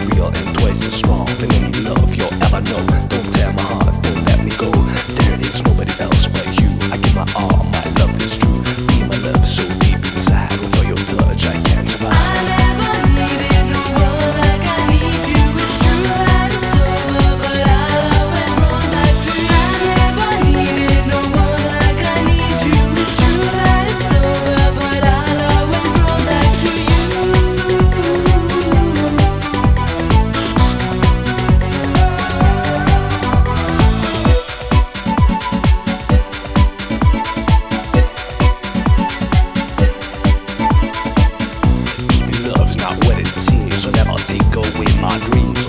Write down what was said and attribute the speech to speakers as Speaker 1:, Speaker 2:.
Speaker 1: real and twice as strong than any love you'll ever know. Don't tear my heart, don't let me go. There is nobody else but you. I give my all, my love is true. Feel my love so deep inside. Without your touch, I can't survive.
Speaker 2: I never needed no one like I need you. It's true that it's over, but I'll always run back to you. I never needed no one like I need you. It's true that it's over, but I'll always run back to you.
Speaker 1: Love's not what it seems, so never take away my dreams.